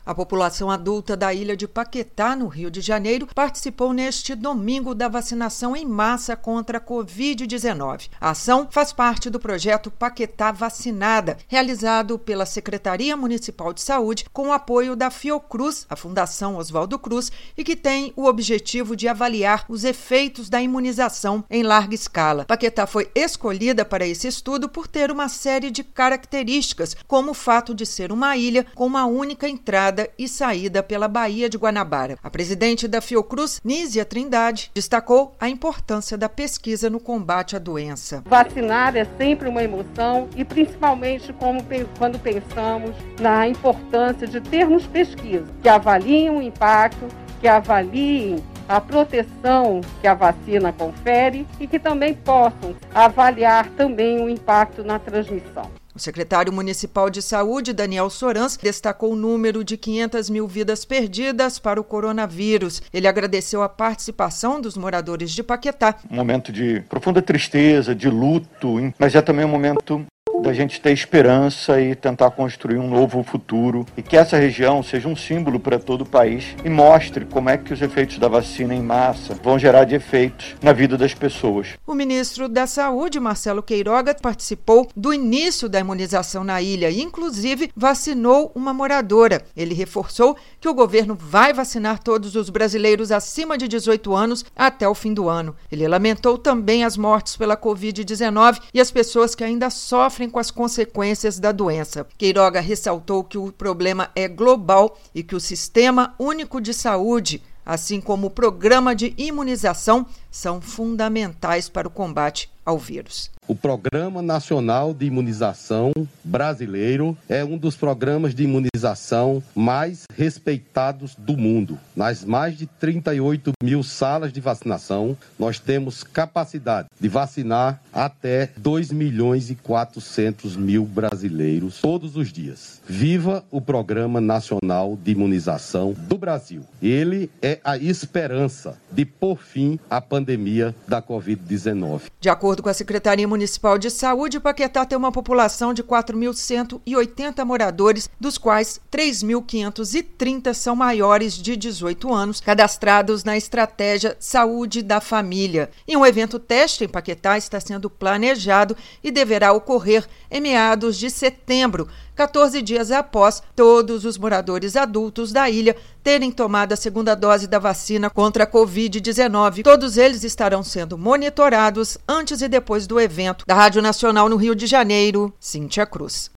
A população adulta da ilha de Paquetá, no Rio de Janeiro, participou neste domingo da vacinação em massa contra a Covid-19. A ação faz parte do projeto Paquetá Vacinada, realizado pela Secretaria Municipal de Saúde com o apoio da Fiocruz, a Fundação Oswaldo Cruz, e que tem o objetivo de avaliar os efeitos da imunização em larga escala. Paquetá foi escolhida para esse estudo por ter uma série de características, como o fato de ser uma ilha com uma única entrada e saída pela Baía de Guanabara. A presidente da Fiocruz, Nízia Trindade, destacou a importância da pesquisa no combate à doença. Vacinar é sempre uma emoção e principalmente quando pensamos na importância de termos pesquisa que avaliem o impacto, que avaliem a proteção que a vacina confere e que também possam avaliar também o impacto na transmissão. O secretário municipal de saúde, Daniel Sorans, destacou o número de 500 mil vidas perdidas para o coronavírus. Ele agradeceu a participação dos moradores de Paquetá. Um momento de profunda tristeza, de luto, mas é também um momento da gente ter esperança e tentar construir um novo futuro e que essa região seja um símbolo para todo o país e mostre como é que os efeitos da vacina em massa vão gerar de efeitos na vida das pessoas. O ministro da Saúde, Marcelo Queiroga, participou do início da imunização na ilha e, inclusive, vacinou uma moradora. Ele reforçou que o governo vai vacinar todos os brasileiros acima de 18 anos até o fim do ano. Ele lamentou também as mortes pela Covid-19 e as pessoas que ainda sofrem com as consequências da doença. Queiroga ressaltou que o problema é global e que o Sistema Único de Saúde, assim como o Programa de Imunização, são fundamentais para o combate ao vírus. O Programa Nacional de Imunização Brasileiro é um dos programas de imunização mais respeitados do mundo. Nas mais de 38 mil salas de vacinação, nós temos capacidade de vacinar até 2.400.000 brasileiros todos os dias. Viva o Programa Nacional de Imunização do Brasil. Ele é a esperança de pôr fim à pandemia da Covid-19. De acordo com a Secretaria Municipal de Saúde, Paquetá tem uma população de 4.180 moradores, dos quais 3.530 são maiores de 18 anos, cadastrados na estratégia Saúde da Família. E um evento teste em Paquetá está sendo planejado e deverá ocorrer em meados de setembro, 14 dias após todos os moradores adultos da ilha terem tomado a segunda dose da vacina contra a Covid-19. Todos eles estarão sendo monitorados antes e depois do evento. Da Rádio Nacional no Rio de Janeiro, Cíntia Cruz.